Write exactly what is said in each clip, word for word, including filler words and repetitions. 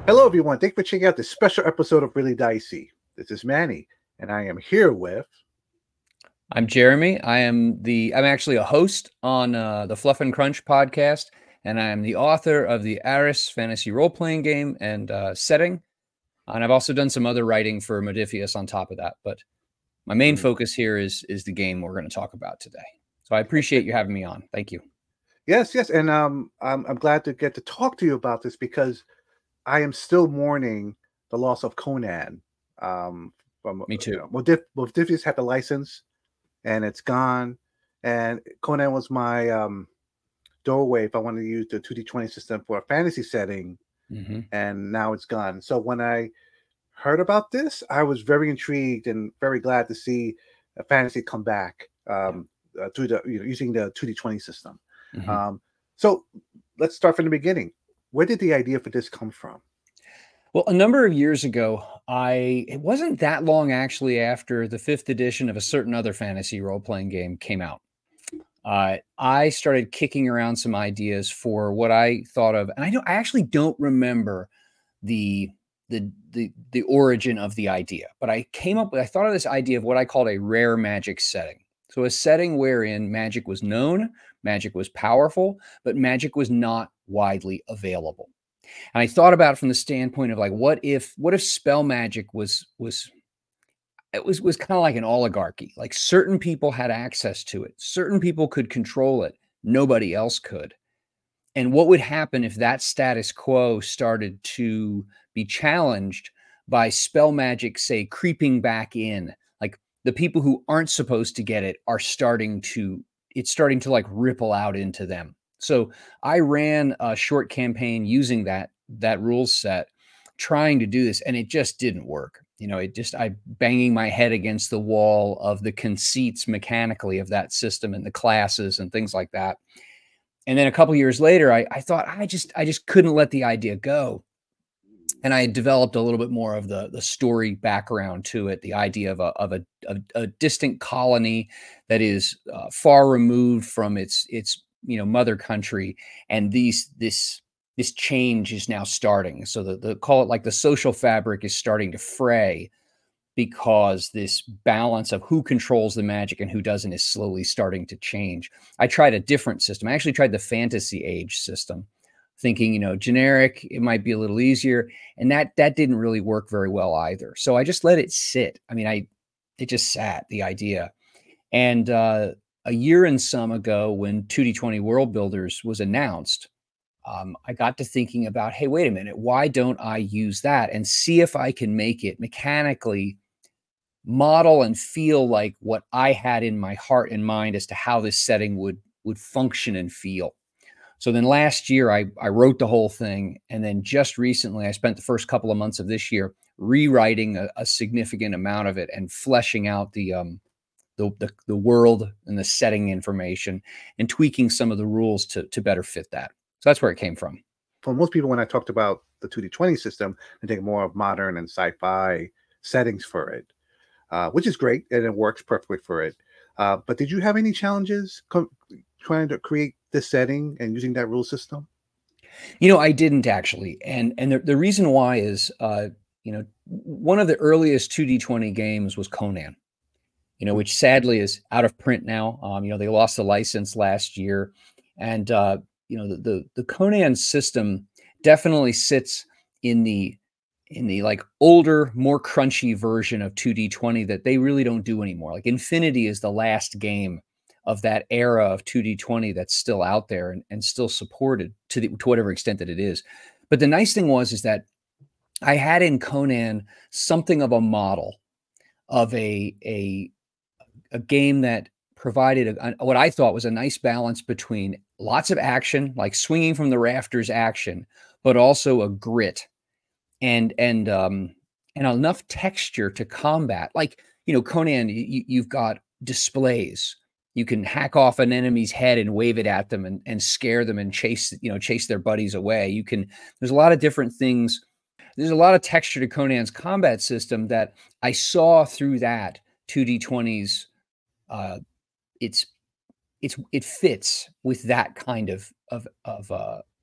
Hello, everyone. Thanks for checking out this special episode of Really Dicey. This is Manny, and I am here with. I'm Jeremy. I am the I'm actually a host on uh, the Fluff and Crunch podcast, and I am the author of the Aris fantasy role playing game and uh, setting. And I've also done some other writing for Modifius on top of that. But my main Mm, focus here is is the game we're going to talk about today. So I appreciate you having me on. Thank you. yes, yes, and um, I'm I'm glad to get to talk to you about this because I am still mourning the loss of Conan. Um, from Me you too. know, Modif- Modifius had the license, and it's gone. And Conan was my um doorway if I wanted to use the two D twenty system for a fantasy setting, hmm and now it's gone. So when I heard about this, I was very intrigued and very glad to see a fantasy come back Yeah. um, uh, through the you know, using the two D twenty system. hmm Um, so let's start from the beginning. Where did the idea for this come from? Well, a number of years ago, I it wasn't that long actually after the fifth edition of a certain other fantasy role playing game came out. uh, I started kicking around some ideas for what I thought of, and I don't, I actually don't remember the the the the origin of the idea, but I came up with, I thought of this idea of what I called a rare magic setting. So a setting wherein magic was known, magic was powerful, but magic was not widely available. And I thought about it from the standpoint of like, what if what if spell magic was was it was was kind of like an oligarchy. Like certain people had access to it. Certain people could control it. Nobody else could. And what would happen if that status quo started to be challenged by spell magic, say, creeping back in? Like the people who aren't supposed to get it are starting to, it's starting to like ripple out into them. So I ran a short campaign using that that rule set, trying to do this, and it just didn't work. You know, it just I banging my head against the wall of the conceits mechanically of that system and the classes and things like that. And then a couple years later, I, I thought I just I just couldn't let the idea go. And I had developed a little bit more of the the story background to it, the idea of a of a, a, a distant colony that is uh, far removed from its its you know mother country, and these this this change is now starting. So the, the call it like the social fabric is starting to fray because this balance of who controls the magic and who doesn't is slowly starting to change. I tried a different system. I actually tried the fantasy age system, thinking, you know, generic, it might be a little easier. And that that didn't really work very well either. So I just let it sit. I mean, I it just sat, the idea. And uh a year and some ago, when two D twenty World Builders was announced, um, I got to thinking about, hey, wait a minute, why don't I use that and see if I can make it mechanically model and feel like what I had in my heart and mind as to how this setting would would function and feel. So then last year I I wrote the whole thing, and then just recently I spent the first couple of months of this year rewriting a, a significant amount of it and fleshing out the um the, the the world and the setting information and tweaking some of the rules to to better fit that. So that's where it came from. For most people, when I talked about the two D twenty system, they think more of modern and sci-fi settings for it, uh, which is great and it works perfectly for it. Uh, but did you have any challenges co- trying to create this setting and using that rule system? You know, I didn't actually, and and the, the reason why is, uh, you know, one of the earliest two D twenty games was Conan. You know, Mm, which sadly is out of print now. Um, you know, they lost the license last year, and uh, you know, the, the the Conan system definitely sits in the in the like older, more crunchy version of two D twenty that they really don't do anymore. Like Infinity is the last game of that era of two D twenty that's still out there and, and still supported to the to whatever extent that it is. But the nice thing was is that I had in Conan something of a model of a a a game that provided a, a, what I thought was a nice balance between lots of action, like swinging from the rafters action, but also a grit and and um and enough texture to combat. Like, you know, Conan, you, you've got displays. You can hack off an enemy's head and wave it at them and, and scare them and chase, you know, chase their buddies away. You can, there's a lot of different things. There's a lot of texture to Conan's combat system that I saw through that two D twenty's uh it's it's it fits with that kind of of of uh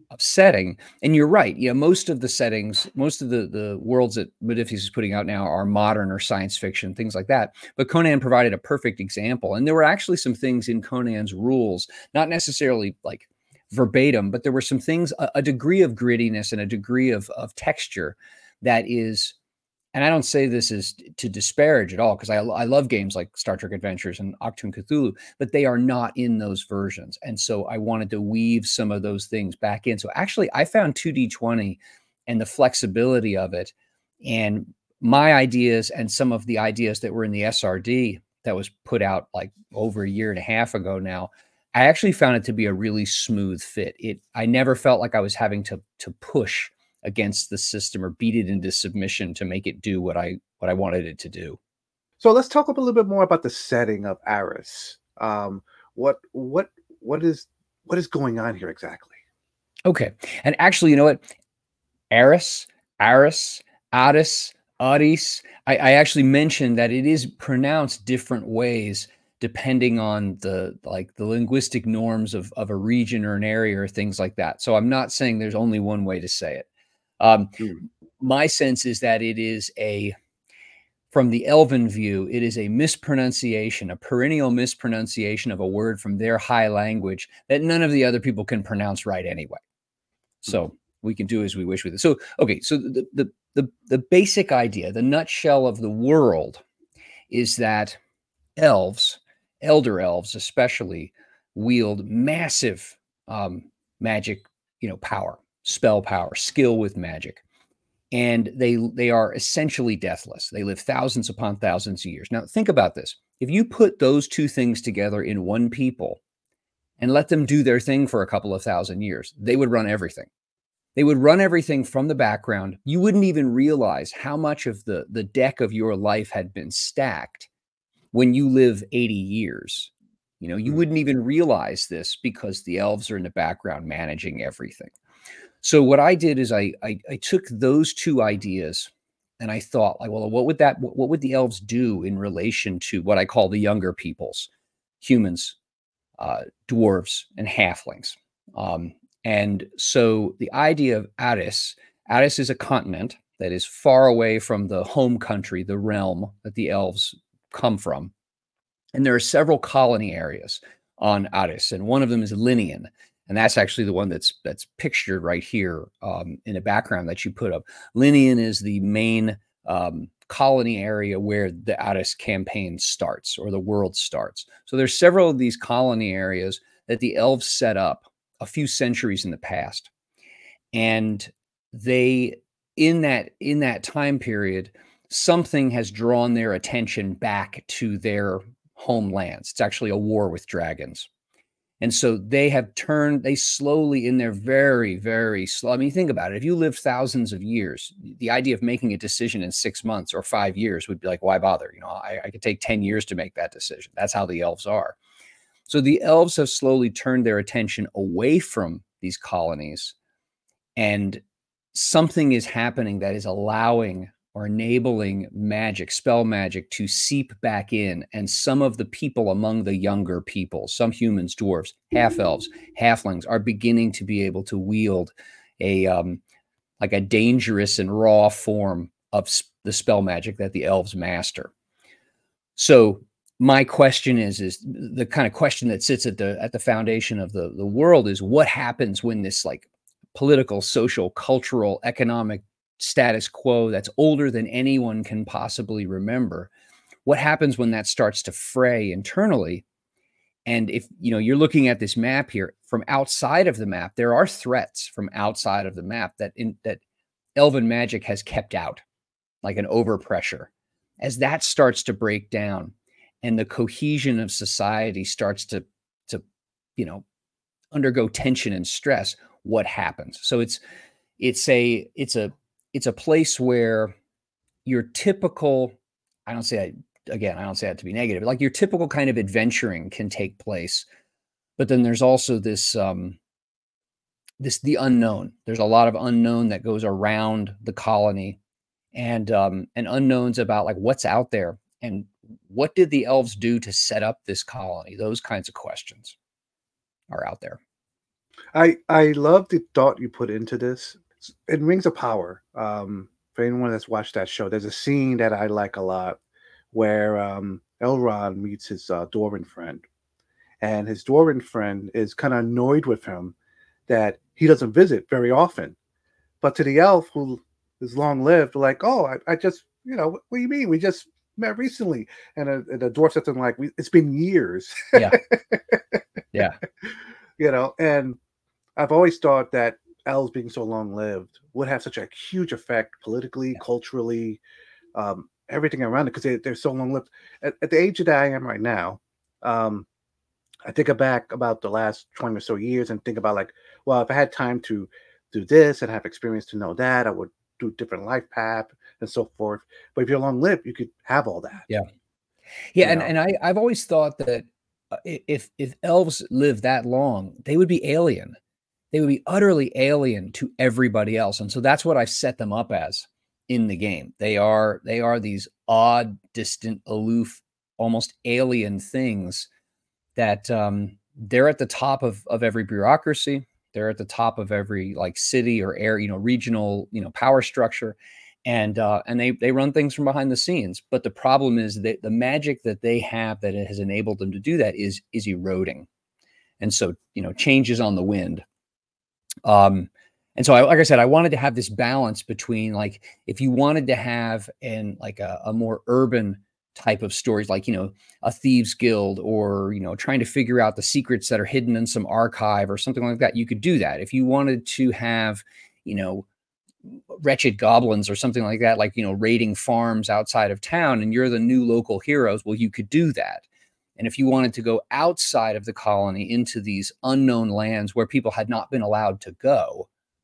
of setting. And you're right. You know, most of the settings, most of the, the worlds that Modiphius is putting out now are modern or science fiction, things like that. But Conan provided a perfect example. And there were actually some things in Conan's rules, not necessarily like verbatim, but there were some things, a, a degree of grittiness and a degree of, of texture that is, and I don't say this is to disparage at all, because I, I love games like Star Trek Adventures and Achtung Cthulhu, but they are not in those versions. And so I wanted to weave some of those things back in. So actually, I found two D twenty and the flexibility of it and my ideas and some of the ideas that were in the S R D that was put out like over a year and a half ago now. I actually found it to be a really smooth fit. It I never felt like I was having to to push against the system or beat it into submission to make it do what I what I wanted it to do. So let's talk a little bit more about the setting of Aris. Um, what what what is what is going on here exactly? Okay, and actually, you know what? Aris, Aris, Aris, Aris. I, I actually mentioned that it is pronounced different ways depending on the like the linguistic norms of of a region or an area or things like that. So I'm not saying there's only one way to say it. Um, Mm. my sense is that it is a, from the Elven view, it is a mispronunciation, a perennial mispronunciation of a word from their high language that none of the other people can pronounce right anyway. So Mm. we can do as we wish with it. So, okay, so the, the, the, the basic idea, the nutshell of the world is that elves, elder elves especially, wield massive um, magic, you know, power, spell power, skill with magic. And they they are essentially deathless. They live thousands upon thousands of years. Now, think about this. If you put those two things together in one people and let them do their thing for a couple of thousand years, they would run everything. They would run everything from the background. You wouldn't even realize how much of the, the deck of your life had been stacked when you live eighty years. You know, you Mm. wouldn't even realize this because the elves are in the background managing everything. So what I did is I, I I took those two ideas and I thought like, well, what would that what would the elves do in relation to what I call the younger peoples, humans, uh, dwarves, and halflings. Um, and so the idea of Aris, Aris is a continent that is far away from the home country, the realm that the elves come from. And there are several colony areas on Aris, and one of them is Linian. And that's actually the one that's that's pictured right here um, in the background that you put up. Linian is the main um, colony area where the Aris campaign starts or the world starts. So there's several of these colony areas that the elves set up a few centuries in the past. And they in that in that time period, something has drawn their attention back to their homelands. It's actually a war with dragons. And so they have turned, they slowly in their very, very slow. I mean, think about it. If you lived thousands of years, the idea of making a decision in six months or five years would be like, why bother? You know, I, I could take ten years to make that decision. That's how the elves are. So the elves have slowly turned their attention away from these colonies, and something is happening that is allowing or enabling magic, spell magic, to seep back in. And some of the people among the younger people, some humans, dwarves, half elves, halflings, are beginning to be able to wield a um, like a dangerous and raw form of sp- the spell magic that the elves master. So my question is, is the kind of question that sits at the at the foundation of the the world is what happens when this like political, social, cultural, economic status quo that's older than anyone can possibly remember. What happens when that starts to fray internally? And if you know you're looking at this map here from outside of the map, there are threats from outside of the map that in that elven magic has kept out, like an overpressure. As that starts to break down and the cohesion of society starts to to you know undergo tension and stress, what happens? So it's it's a it's a it's a place where your typical, I don't say I, again, I don't say that to be negative, but like your typical kind of adventuring can take place. But then there's also this um this the unknown. There's a lot of unknown that goes around the colony, and um and unknowns about like what's out there and what did the elves do to set up this colony. Those kinds of questions are out there. I I love the thought you put into this. S- In Rings of Power, um, for anyone that's watched that show, there's a scene that I like a lot where um, Elrond meets his uh, dwarven friend, and his dwarven friend is kind of annoyed with him that he doesn't visit very often. But to the elf who is long lived, like, oh, I, I just, you know, what, what do you mean? We just met recently, and, uh, and the dwarf says something like, we, "It's been years," Yeah. Yeah. you know, and I've always thought that elves being so long lived would have such a huge effect politically, culturally, um, everything around it because they, they're so long lived. At, at the age that I am right now, um, I think back about the last twenty or so years and think about like, well, if I had time to do this and have experience to know that, I would do different life path and so forth. But if you're long lived, you could have all that, Yeah. Yeah, you and know? and I I've always thought that, uh, I if if elves lived that long, they would be alien. They would be utterly alien to everybody else, and so that's what I set them up as in the game. They are they are these odd, distant, aloof, almost alien things that, um, they're at the top of of every bureaucracy. They're at the top of every, like, city or air you know, regional, you know, power structure, and, uh, and they they run things from behind the scenes, but the problem is that the magic that they have that it has enabled them to do that is is eroding, and so, you know, change is on the wind. Um, and so I like I said, I wanted to have this balance between, like, if you wanted to have an like a, a more urban type of stories, like, you know, a thieves guild, or, you know, trying to figure out the secrets that are hidden in some archive or something like that, you could do that. If you wanted to have, you know, wretched goblins or something like that, like, you know, raiding farms outside of town and you're the new local heroes, well, you could do that. And if you wanted to go outside of the colony into these unknown lands where people had not been allowed to go,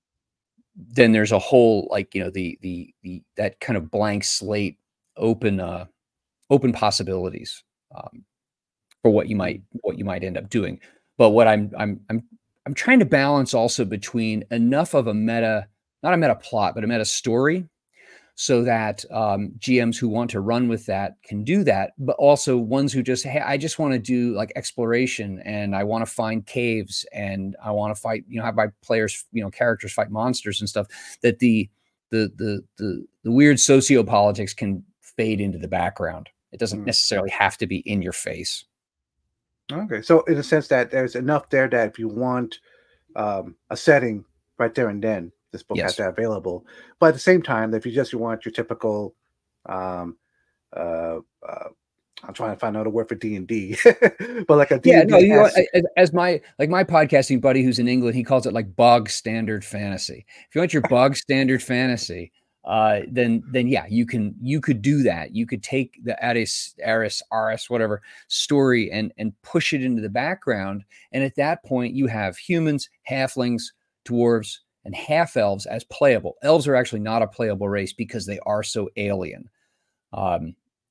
then there's a whole, like, you know, the the the that kind of blank slate, open uh open possibilities, um, for what you Mm. might what you might end up doing. But what I'm I'm I'm I'm trying to balance also between enough of a meta, not a meta plot, but a meta story, so that, um, G Ms who want to run with that can do that, but also ones who just, hey, I just want to do like exploration and I want to find caves and I want to fight, you know, have my players, you know, characters fight monsters and stuff. That the the the the the weird sociopolitics can fade into the background. It doesn't Mm. necessarily have to be in your face. Okay. So, in a sense, that there's enough there that if you want um, a setting right there and then, this book has Yes. that available. But at the same time, if you just want your typical um, uh, uh, I'm trying to find another word for D and D, but like a D Yeah, and no, D you know, esque. as as my like my podcasting buddy who's in England, he calls it like bog standard fantasy. If you want your bog standard fantasy, uh, then then yeah, you can you could do that. You could take the Aris, Aris, Aris, whatever story and and push it into the background, and at that point, you have humans, halflings, dwarves, and half elves as playable. Elves are actually not a playable race because they are so alien. Um,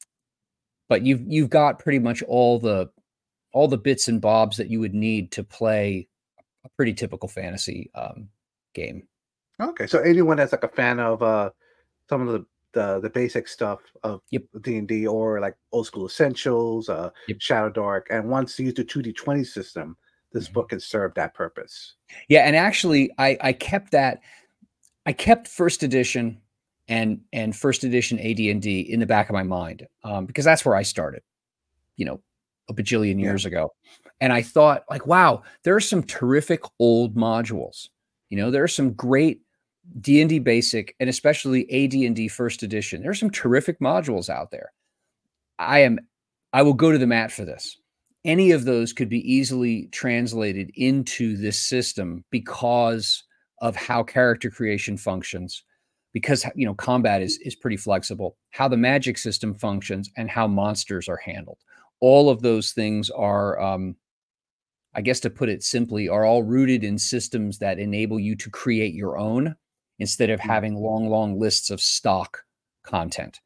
but you've you've got pretty much all the all the bits and bobs that you would need to play a pretty typical fantasy, um, game. Okay, so anyone that's like a fan of uh, some of the the, the basic stuff of Yep, D and D or like old school essentials, uh, yep. Shadow Dark, and wants to use the two D twenty system, this Mhm. book can serve that purpose. Yeah, and actually, I I kept that I kept first edition and and first edition A D and D in the back of my mind, um, because that's where I started, you know, a bajillion Yeah. years ago, and I thought, like, "Wow, there are some terrific old modules." You know, there are some great D and D Basic and especially A D and D first edition. There are some terrific modules out there. I am I will go to the mat for this. Any of those could be easily translated into this system because of how character creation functions, because you know combat is is pretty flexible, how the magic system functions, and how monsters are handled. All of those things are, um, I guess, to put it simply, are all rooted in systems that enable you to create your own instead of Mm. having long, long lists of stock content.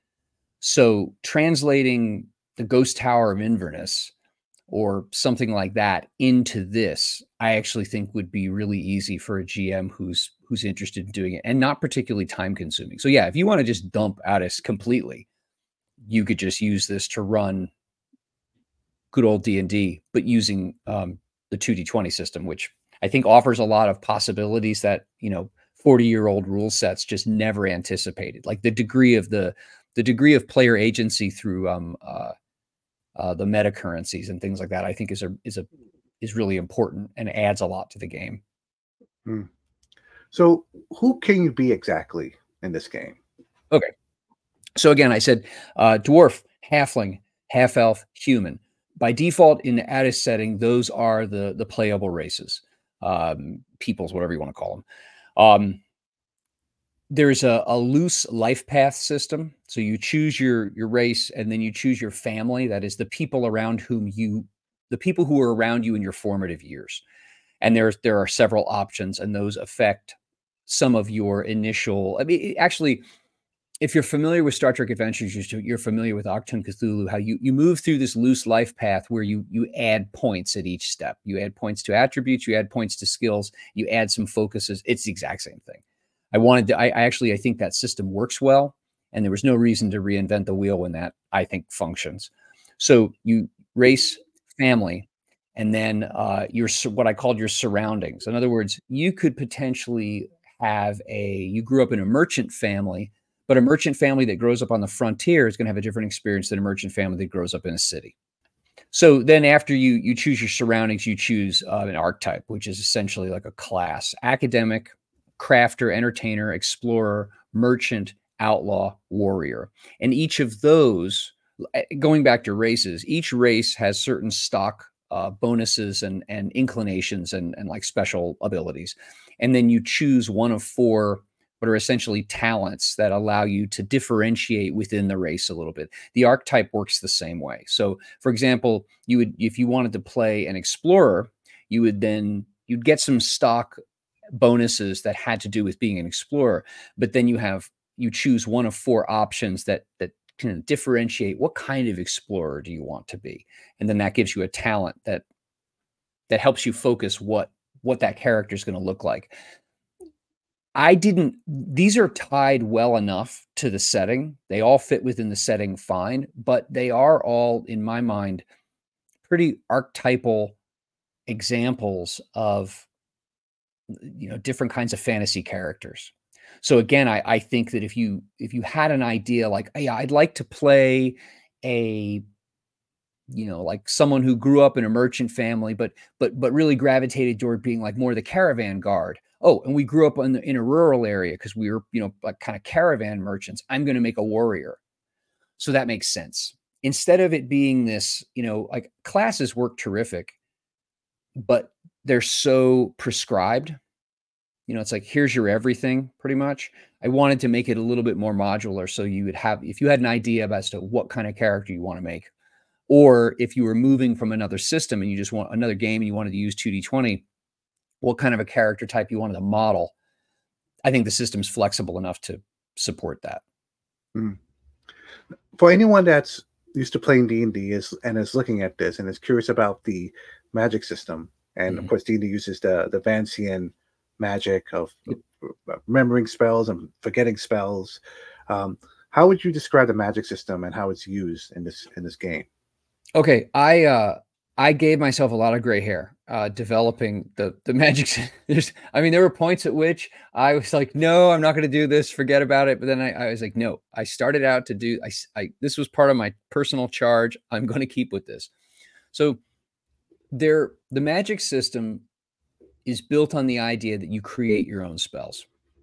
So translating the Ghost Tower of Inverness or something like that into this, I actually think would be really easy for a G M who's who's interested in doing it and not particularly time consuming. So yeah, if you want to just dump Addis completely, you could just use this to run good old D and D, but using um, the two D twenty system, which I think offers a lot of possibilities that, you know, forty year old rule sets just never anticipated. Like the degree of the, the degree of player agency through um, uh, uh, the meta currencies and things like that, I think is a, is a, is really important and adds a lot to the game. Hmm. So, who can you be exactly in this game? Okay. So again, I said uh, dwarf, halfling, half elf, human. By default, in the Addis setting, those are the the playable races, um, peoples, whatever you want to call them. Um, there's a, a loose life path system. So you choose your your race, and then you choose your family. That is the people around whom you, the people who are around you in your formative years. And there's there are several options, and those affect some of your initial. I mean, actually, if you're familiar with Star Trek Adventures, you're you're familiar with Achtung Cthulhu, how you you move through this loose life path where you you add points at each step. You add points to attributes, you add points to skills, you add some focuses. It's the exact same thing. I wanted to, I, I actually, I think that system works well, and there was no reason to reinvent the wheel when that, I think, functions. So you race, family, and then uh, your sur- what I called your surroundings. In other words, you could potentially have a, you grew up in a merchant family, but a merchant family that grows up on the frontier is going to have a different experience than a merchant family that grows up in a city. So then after you you choose your surroundings, you choose uh, an archetype, which is essentially like a class: academic, crafter, entertainer, explorer, merchant, outlaw, warrior. And each of those, eh, going back to races, each race has certain stock uh, bonuses and and inclinations and and like special abilities. And then you choose one of four what are essentially talents that allow you to differentiate within the race a little bit. The archetype works the same way. So, for example, you would, if you wanted to play an explorer, you would then you'd get some stock bonuses that had to do with being an explorer, but then you have you choose one of four options that that can differentiate what kind of explorer do you want to be, and then that gives you a talent that that helps you focus what what that character is going to look like. I didn't, these are tied well enough to the setting. They all fit within the setting fine, but they are all, in my mind, pretty archetypal examples of, you know, different kinds of fantasy characters. So again, I, I think that if you if you had an idea like, hey, I'd like to play a, you know, like someone who grew up in a merchant family, but but but really gravitated toward being like more the caravan guard. Oh, and we grew up in, the, in a rural area because we were, you know, like kind of caravan merchants. I'm going to make a warrior. So that makes sense. Instead of it being this, you know, like classes work terrific, but they're so prescribed. You know, it's like, here's your everything pretty much. I wanted to make it a little bit more modular. So you would have, if you had an idea about as to what kind of character you want to make, or if you were moving from another system and you just want another game and you wanted to use two D twenty, what kind of a character type you wanted to model. I think the system's flexible enough to support that. Mm. For anyone that's used to playing D and D is and is looking at this and is curious about the magic system, and of Mhm. course D and D uses the the Vancian magic of uh, remembering spells and forgetting spells. Um, how would you describe the magic system and how it's used in this in this game? Okay, I uh I gave myself a lot of gray hair uh developing the the magic sy- there's I mean there were points at which I was like, no, I'm not going to do this, forget about it, but then I, I was like, no, I started out to do I, s- I this was part of my personal charge. I'm going to keep with this. So there the magic system is built on the idea that you create your own spells.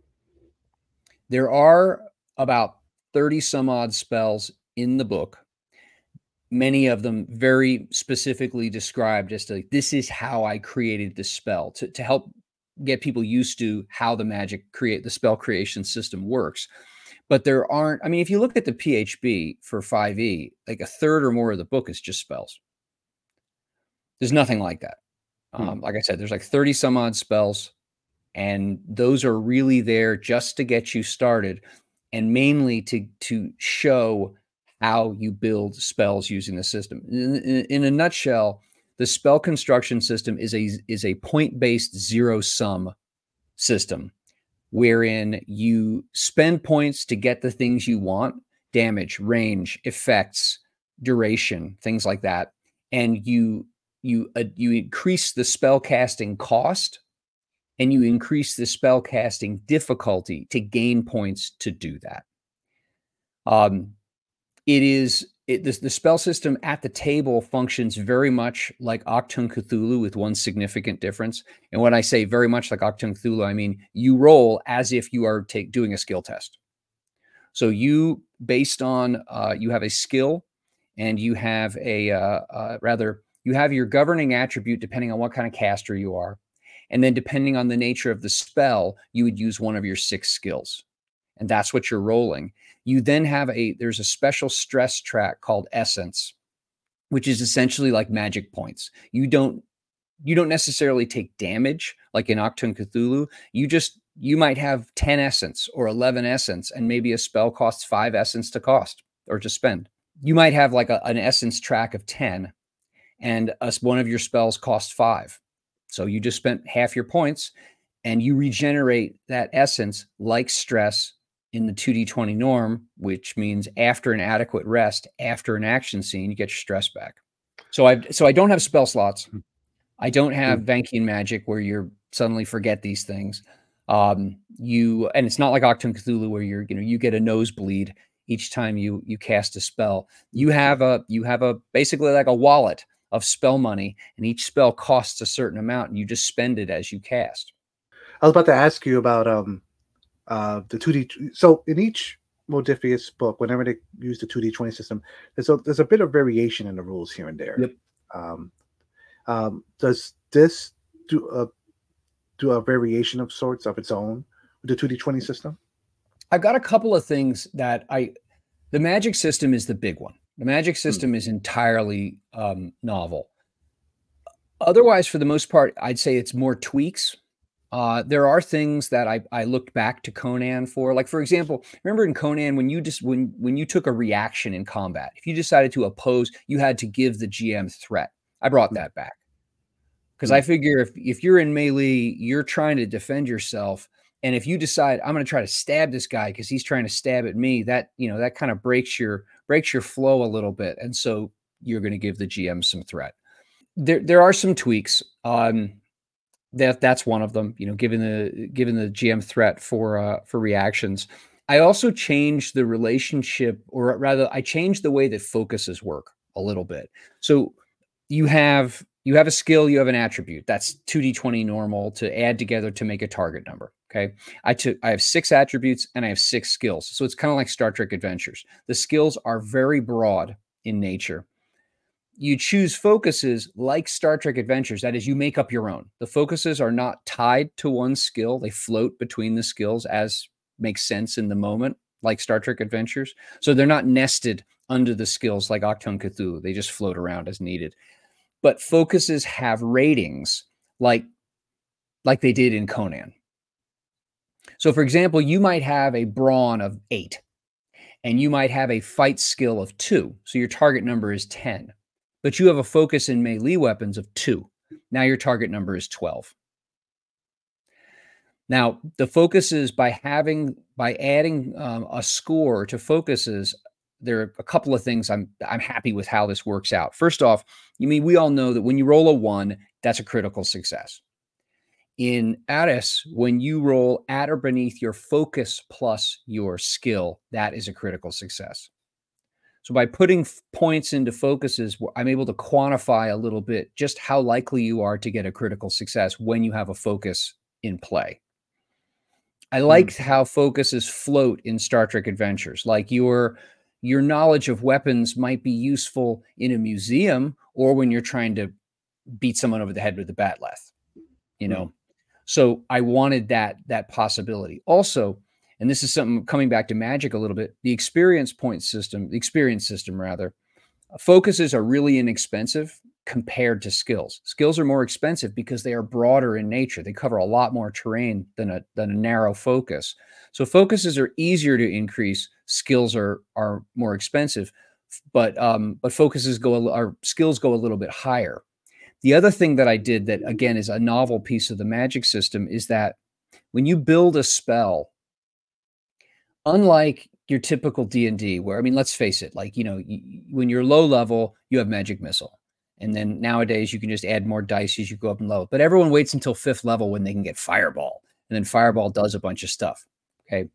There are about thirty some odd spells in the book, many of them very specifically described as to like, this is how I created this spell to, to help get people used to how the magic create the spell creation system works. But there aren't, I mean, if you look at the P H B for five E, like a third or more of the book is just spells. There's nothing like that. Hmm. Um, like I said, there's like thirty some odd spells, and those are really there just to get you started and mainly to to show how you build spells using the system. In, in, in a nutshell, the spell construction system is a is a point-based zero sum system wherein you spend points to get the things you want: damage, range, effects, duration, things like that. And you you uh, you increase the spell casting cost and you increase the spell casting difficulty to gain points to do that. Um, it is it, the, the spell system at the table functions very much like Achtung Cthulhu, with one significant difference. And when I say very much like Achtung Cthulhu, I mean you roll as if you are take, doing a skill test. So you, based on uh, you have a skill, and you have a uh, uh, rather you have your governing attribute depending on what kind of caster you are, and then depending on the nature of the spell, you would use one of your six skills, and that's what you're rolling. You then have a, there's a special stress track called Essence, which is essentially like magic points. You don't, you don't necessarily take damage like in Achtung Cthulhu. You just, you might have ten essence or eleven essence, and maybe a spell costs five essence to cost or to spend. You might have like a, an essence track of ten, and a, one of your spells costs five. So you just spent half your points, and you regenerate that essence like stress in the two d twenty norm, which means after an adequate rest, after an action scene, you get your stress back. So I so I don't have spell slots. I don't have Vankian magic where you suddenly forget these things. Um, you and it's not like Achtung Cthulhu where you're, you know, you get a nosebleed each time you you cast a spell. You have a you have a basically like a wallet of spell money, and each spell costs a certain amount, and you just spend it as you cast. I was about to ask you about um uh the two D. So in each Modiphius book, whenever they use the two D twenty system, there's a there's a bit of variation in the rules here and there. Yep. Um, um, does this do a do a variation of sorts of its own with the two D twenty system? I've got a couple of things that I, the magic system is the big one. The magic system hmm. is entirely um, novel. Otherwise, for the most part, I'd say it's more tweaks. Uh, there are things that I, I looked back to Conan for, like, for example, remember in Conan, when you just, when, when you took a reaction in combat, if you decided to oppose, you had to give the G M threat. I brought that back. Because I figure if, if you're in melee, you're trying to defend yourself. And if you decide I'm going to try to stab this guy because he's trying to stab at me, that, you know, that kind of breaks your, breaks your flow a little bit. And so you're going to give the G M some threat. There, there are some tweaks. Um, that that's one of them, you know, given the, given the G M threat for, uh, for reactions. I also changed the relationship, or rather I changed the way that focuses work a little bit. So you have, You have a skill, you have an attribute. That's two D twenty normal to add together to make a target number. Okay. I took, I have six attributes and I have six skills. So it's kind of like Star Trek Adventures. The skills are very broad in nature. You choose focuses like Star Trek Adventures. That is, you make up your own. The focuses are not tied to one skill. They float between the skills as makes sense in the moment, like Star Trek Adventures. So they're not nested under the skills like Achtung Cthulhu. They just float around as needed. But focuses have ratings like, like they did in Conan. So for example, you might have a brawn of eight, and you might have a fight skill of two. So your target number is ten, but you have a focus in melee weapons of two. Now your target number is twelve. Now the focuses, by having, by adding um, a score to focuses, there are a couple of things I'm I'm happy with how this works out. First off, you mean we all know that when you roll a one, that's a critical success. In Ares, when you roll at or beneath your focus plus your skill, that is a critical success. So by putting points into focuses, I'm able to quantify a little bit just how likely you are to get a critical success when you have a focus in play. I liked mm. how focuses float in Star Trek Adventures, like your Your knowledge of weapons might be useful in a museum or when you're trying to beat someone over the head with a bat'leth, you know? Mm. So I wanted that, that possibility. Also, and this is something coming back to magic a little bit, the experience point system, the experience system rather, focuses are really inexpensive compared to skills. Skills are more expensive because they are broader in nature. They cover a lot more terrain than a, than a narrow focus. So focuses are easier to increase. Skills are, are more expensive, but, um, but focuses go, our skills go a little bit higher. The other thing that I did that, again, is a novel piece of the magic system is that when you build a spell, unlike your typical D and D where, I mean, let's face it, like, you know, you, when you're low level, you have magic missile. And then nowadays you can just add more dice as you go up in level. But everyone waits until fifth level when they can get Fireball. And then Fireball does a bunch of stuff. Okay.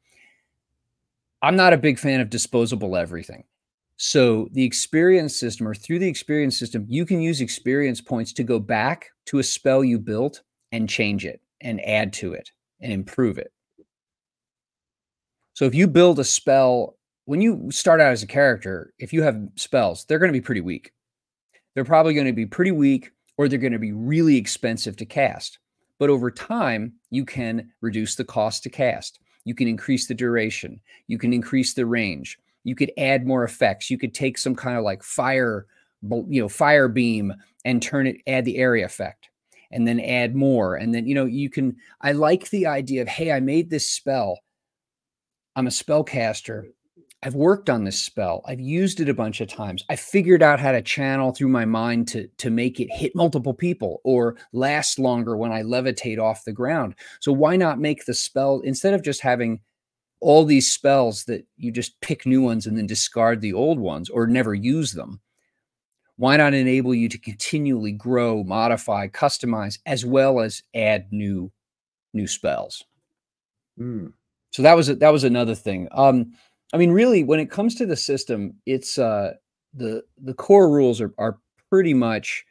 I'm not a big fan of disposable everything. So the experience system, or through the experience system, you can use experience points to go back to a spell you built and change it and add to it and improve it. So if you build a spell, when you start out as a character, if you have spells, they're going to be pretty weak. They're probably going to be pretty weak, or they're going to be really expensive to cast. But over time, you can reduce the cost to cast. You can increase the duration. You can increase the range. You could add more effects. You could take some kind of like fire, you know, fire beam and turn it, add the area effect, and then add more. And then, you know, you can, I like the idea of, hey, I made this spell. I'm a spellcaster. I've worked on this spell. I've used it a bunch of times. I figured out how to channel through my mind to, to make it hit multiple people or last longer when I levitate off the ground. So why not make the spell, instead of just having all these spells that you just pick new ones and then discard the old ones or never use them, why not enable you to continually grow, modify, customize, as well as add new, new spells? Mm. So that was, a, that was another thing. Um, I mean, really, when it comes to the system, it's uh, the the core rules are are pretty much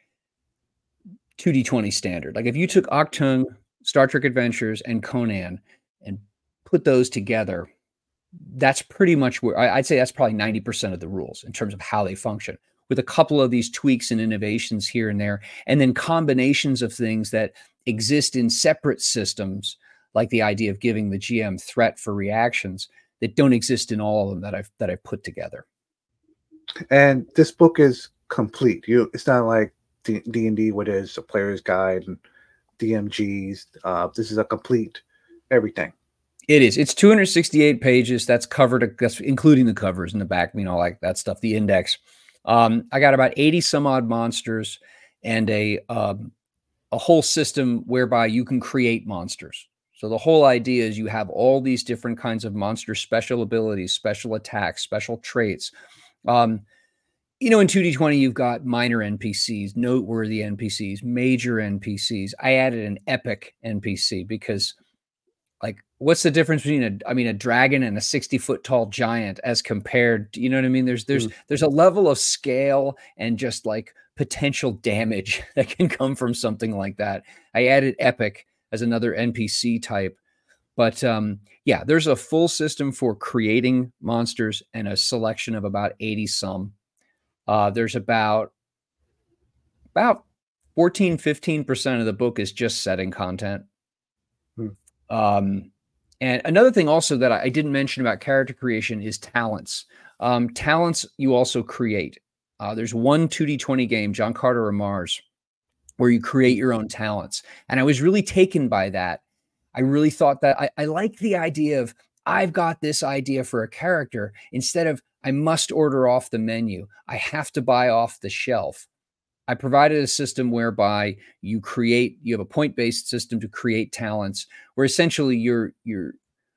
two D twenty standard. Like if you took Octung, Star Trek Adventures, and Conan and put those together, that's pretty much where I, I'd say that's probably ninety percent of the rules in terms of how they function, with a couple of these tweaks and innovations here and there, and then combinations of things that exist in separate systems, like the idea of giving the G M threat for reactions that don't exist in all of them that I've that I've put together. And this book is complete. You, it's not like D and D, where there's a player's guide and D M Gs. Uh, this is a complete everything. It is. It's two hundred sixty-eight pages. That's covered, that's including the covers in the back, you know, like that stuff, the index. Um, I got about eighty some odd monsters and a um, a whole system whereby you can create monsters. So the whole idea is you have all these different kinds of monster special abilities, special attacks, special traits. Um, you know, in two D twenty, you've got minor N P Cs, noteworthy N P Cs, major N P Cs. I added an epic N P C because, like, what's the difference between a, I mean, a dragon and a sixty foot tall giant as compared to, you know what I mean? There's, there's, mm. there's a level of scale and just like potential damage that can come from something like that. I added epic as another N P C type. But um, yeah, there's a full system for creating monsters and a selection of about eighty some. Uh, there's about, about fourteen, fifteen percent of the book is just setting content. Hmm. Um, and another thing also that I didn't mention about character creation is talents. Um, talents you also create. Uh, there's one two D twenty game, John Carter of Mars, where you create your own talents. And I was really taken by that. I really thought that I, I like the idea of, I've got this idea for a character, instead of I must order off the menu, I have to buy off the shelf. I provided a system whereby you create, you have a point-based system to create talents, where essentially you're, you're,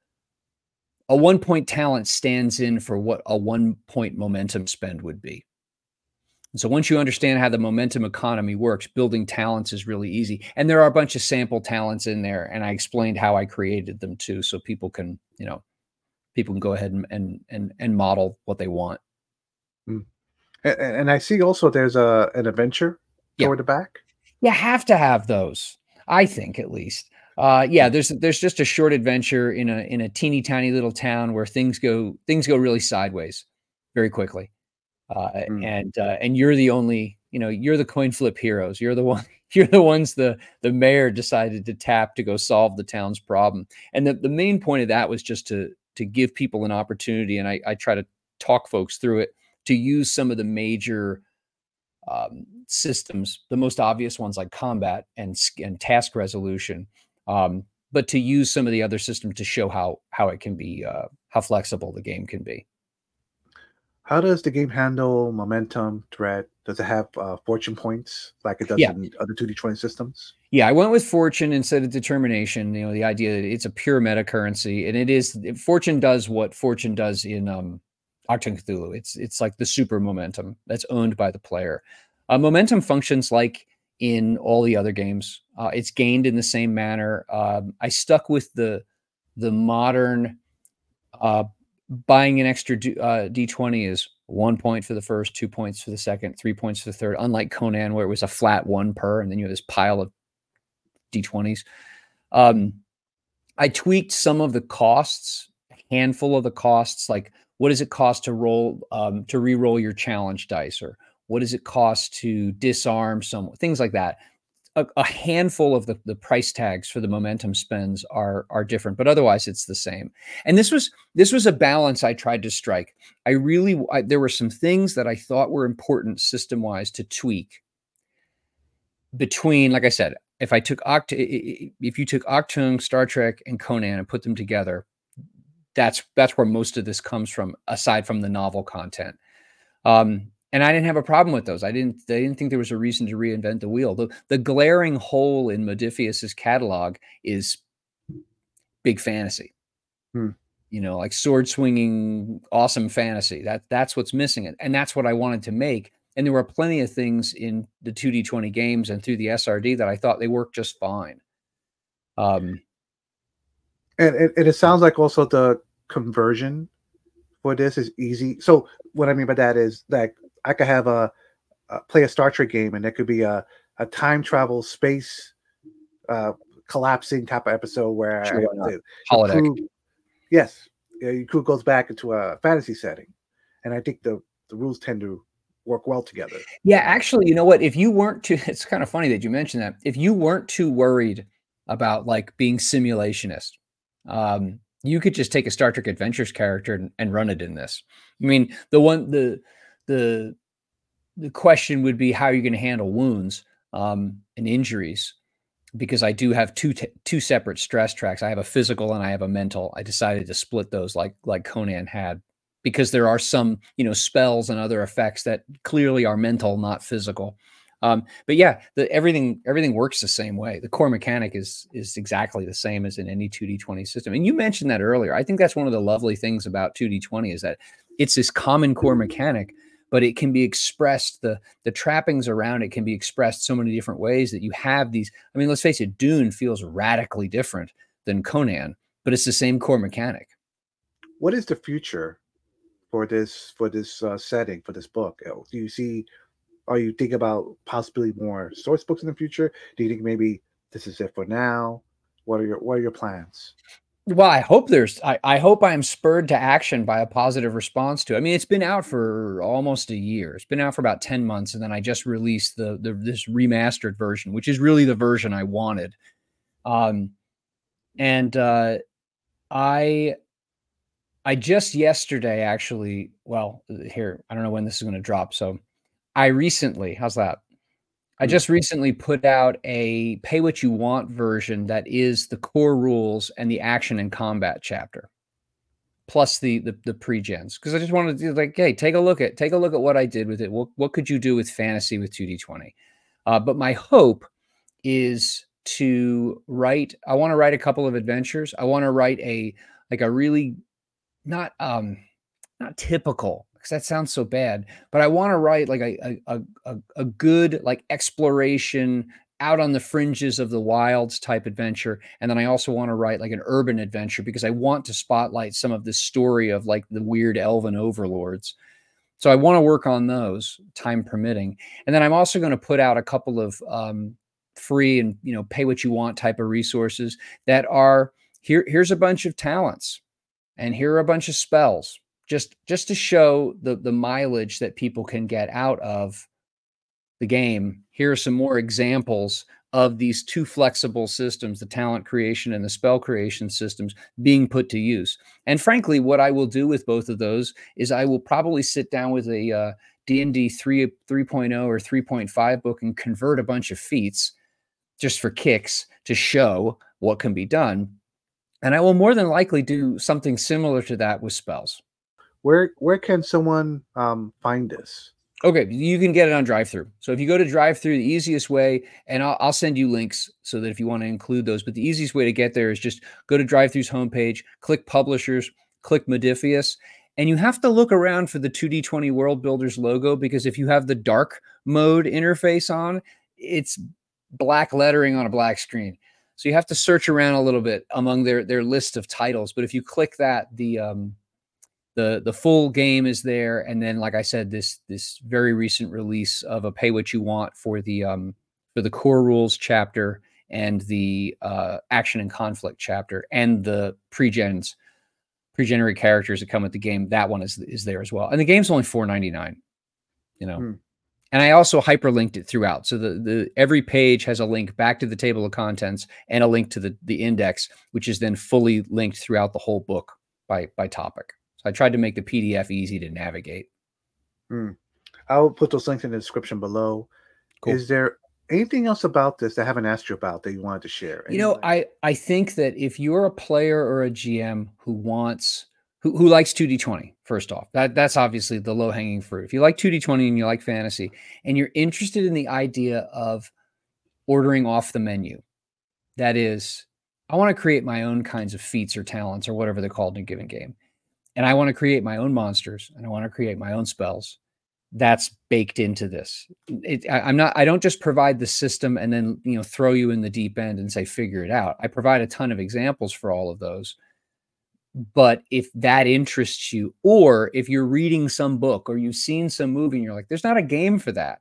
a one-point talent stands in for what a one-point momentum spend would be. So once you understand how the momentum economy works, building talents is really easy. And there are a bunch of sample talents in there. And I explained how I created them too. So people can, you know, people can go ahead and, and, and, and model what they want. Mm. And, and I see also there's a, an adventure yeah. toward the back. You have to have those, I think, at least. Uh, yeah, there's, there's just a short adventure in a, in a teeny tiny little town where things go, things go really sideways very quickly. Uh, mm. and, uh, and you're the only, you know, you're the coin flip heroes. You're the one, you're the ones the, the mayor decided to tap to go solve the town's problem. And the, the main point of that was just to, to give people an opportunity. And I, I try to talk folks through it, to use some of the major um, systems, the most obvious ones like combat and, and task resolution. Um, but to use some of the other systems to show how, how it can be, uh, how flexible the game can be. How does the game handle momentum, threat? Does it have uh, fortune points like it does yeah. in other two D twenty systems? Yeah, I went with fortune instead of determination. You know, the idea that it's a pure meta currency, and it is. Fortune does what fortune does in um, Achtung Cthulhu. It's it's like the super momentum that's owned by the player. Uh, momentum functions like in all the other games. Uh, it's gained in the same manner. Um, I stuck with the the modern uh, buying an extra D, uh, D twenty is one point for the first, two points for the second, three points for the third. Unlike Conan, where it was a flat one per, and then you have this pile of D twenties. Um, I tweaked some of the costs, a handful of the costs, like what does it cost to roll um, to re-roll your challenge dice, or what does it cost to disarm some things like that. A, a handful of the, the price tags for the momentum spends are are different, but otherwise it's the same. And this was this was a balance I tried to strike. I really I, there were some things that I thought were important system wise to tweak between, like I said, if I took Oct if you took Octung, Star Trek, and Conan and put them together, that's that's where most of this comes from, aside from the novel content. Um, and I didn't have a problem with those. I didn't I didn't think there was a reason to reinvent the wheel. The the glaring hole in Modiphius's catalog is big fantasy. Hmm. You know, like sword swinging, awesome fantasy. That that's what's missing it. And that's what I wanted to make. And there were plenty of things in the two D twenty games and through the S R D that I thought they worked just fine. Um, and, and, and it sounds like also the conversion for this is easy. So what I mean by that is that I could have a, a play a Star Trek game, and there could be a, a time travel space uh, collapsing type of episode where sure, I, the, the crew, yes, your crew goes back into a fantasy setting, and I think the the rules tend to work well together. Yeah, actually, you know what? If you weren't too, it's kind of funny that you mentioned that. If you weren't too worried about like being simulationist, um, you could just take a Star Trek Adventures character and, and run it in this. I mean, the one, the, the, the question would be, how are you going to handle wounds um, and injuries? Because I do have two, two separate stress tracks. I have a physical and I have a mental. I decided to split those like, like Conan had, because there are some, you know, spells and other effects that clearly are mental, not physical. Um, but yeah, the, everything everything works the same way. The core mechanic is is exactly the same as in any two D twenty system. And you mentioned that earlier. I think that's one of the lovely things about two D twenty is that it's this common core mechanic, but it can be expressed, the the trappings around it can be expressed so many different ways that you have these. I mean, let's face it, Dune feels radically different than Conan, but it's the same core mechanic. What is the future for this for this uh, setting, for this book? Do you see, are you thinking about possibly more source books in the future? Do you think maybe this is it for now? What are your what are your plans? Well, I hope there's I, I hope I am spurred to action by a positive response to it. I mean, it's been out for almost a year. It's been out for about ten months, and then I just released the, the this remastered version, which is really the version I wanted. Um and uh I I just yesterday actually, well, here, I don't know when this is going to drop. So I recently, how's that? I just recently put out a pay what you want version that is the core rules and the action and combat chapter, plus the the, the pre-gens. Because I just wanted to like, hey, take a look at take a look at what I did with it. What what could you do with fantasy with two D twenty? Uh, but my hope is to write. I want to write a couple of adventures. I want to write a like a really not um not typical, because that sounds so bad, but I want to write like a, a a a good like exploration out on the fringes of the wilds type adventure. And then I also want to write like an urban adventure, because I want to spotlight some of the story of like the weird elven overlords. So I want to work on those, time permitting. And then I'm also going to put out a couple of um free and, you know, pay what you want type of resources that are here. Here's a bunch of talents, and here are a bunch of spells, just just to show the the mileage that people can get out of the game. Here are some more examples of these two flexible systems, the talent creation and the spell creation systems, being put to use. And frankly, what I will do with both of those is I will probably sit down with a uh, D and D three, 3.0 or three point five book and convert a bunch of feats just for kicks to show what can be done. And I will more than likely do something similar to that with spells. Where where can someone um, find this? Okay, you can get it on DriveThru. So if you go to DriveThru, the easiest way, and I'll, I'll send you links so that if you want to include those, but the easiest way to get there is just go to DriveThru's homepage, click Publishers, click Modiphius, And you have to look around for the two D twenty World Builders logo, because if you have the dark mode interface on, it's black lettering on a black screen. So you have to search around a little bit among their their list of titles. But if you click that, the um, the the full game is there, and then, like I said, this this very recent release of a pay what you want for the um, for the core rules chapter and the uh, action and conflict chapter and the pre-gens pre-generated characters that come with the game. That one is is there as well, and the game's only four ninety-nine. You know. Hmm. And I also hyperlinked it throughout. So the, the every page has a link back to the table of contents and a link to the, the index, which is then fully linked throughout the whole book by, by topic. So I tried to make the P D F easy to navigate. Mm. I'll put those links in the description below. Cool. Is there anything else about this that I haven't asked you about that you wanted to share? You know, I, I think that if you're a player or a G M who wants... Who, who likes two D twenty, first off. That, that's obviously the low-hanging fruit. If you like two D twenty and you like fantasy, and you're interested in the idea of ordering off the menu, that is, I want to create my own kinds of feats or talents or whatever they're called in a given game. And I want to create my own monsters, and I want to create my own spells. That's baked into this. It, I, I'm not, I don't just provide the system and then, you know, throw you in the deep end and say, figure it out. I provide a ton of examples for all of those. But if that interests you, or if you're reading some book or you've seen some movie and you're like, there's not a game for that,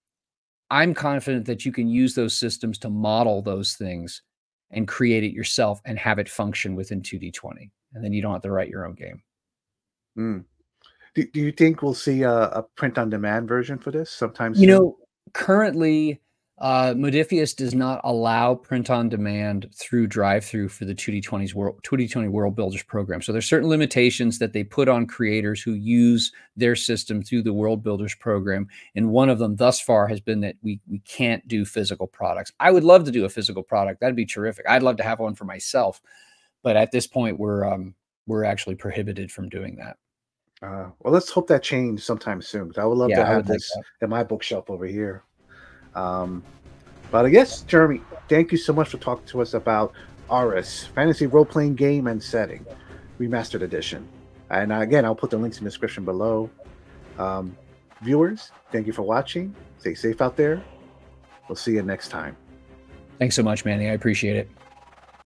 I'm confident that you can use those systems to model those things and create it yourself and have it function within two D twenty. And then you don't have to write your own game. Mm. Do, do you think we'll see a, a print-on-demand version for this sometime soon? You know, currently... Uh, Modiphius does not allow print on demand through drive-through for the two D twenty's world, two D twenty World Builders program. So there's certain limitations that they put on creators who use their system through the World Builders program. And one of them thus far has been that we, we can't do physical products. I would love to do a physical product. That'd be terrific. I'd love to have one for myself. But at this point, we're, um, we're actually prohibited from doing that. Uh, well, let's hope that changes sometime soon. I would love yeah, to have this like in my bookshelf over here. Um, but I guess, Jeremy, thank you so much for talking to us about Aris, Fantasy Role-Playing Game and Setting, Remastered Edition. And again, I'll put the links in the description below. Um, viewers, thank you for watching. Stay safe out there. We'll see you next time. Thanks so much, Manny. I appreciate it.